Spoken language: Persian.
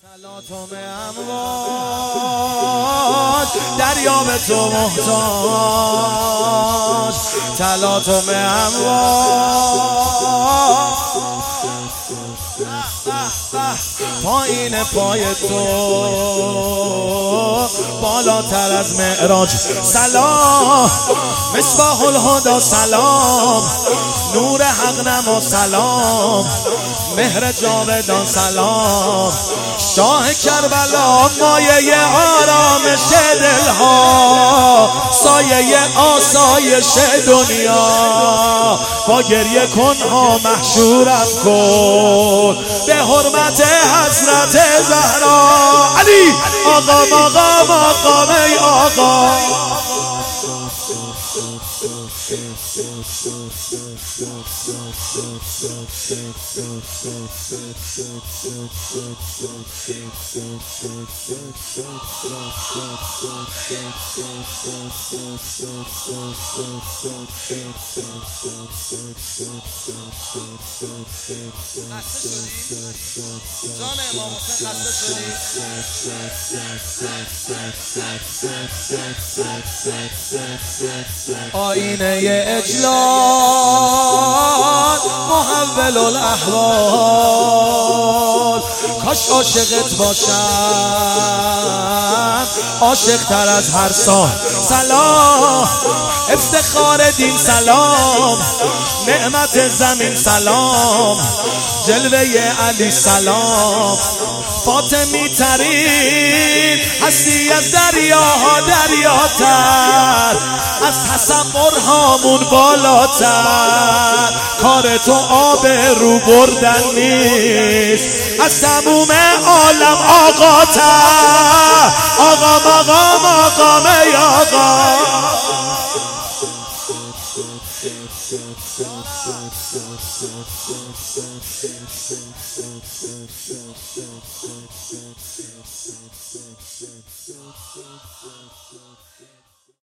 تلاطم امواج دریا به تو محتاج، تلاطم امواج پایین پای تو بالاتر از معراج. سلام مصباح الهدی، سلام نور حق نما، سلام مهر جاودان، سلام شاه کربلا، مایه آرامش دلها، سایه آسایش دنیا. با گریه کنها محشورم کن به حرمت حضرت زهرا. علی آقا مقام، آقام ای آقا. آینه اجلال محول الاحوال، کاش عاشقت باشم عاشق تر از هر سال. سلام افتخار دین، سلام نعمت زمین، سلام جلوه علی، سلام فاطمی ترین هستی از دریاها دریاتر، از تصورهامون بالاتر. کار تو آب رو بردن نیست، از تموم عالم آقا تر. آقا مقام، آقام ای آقا.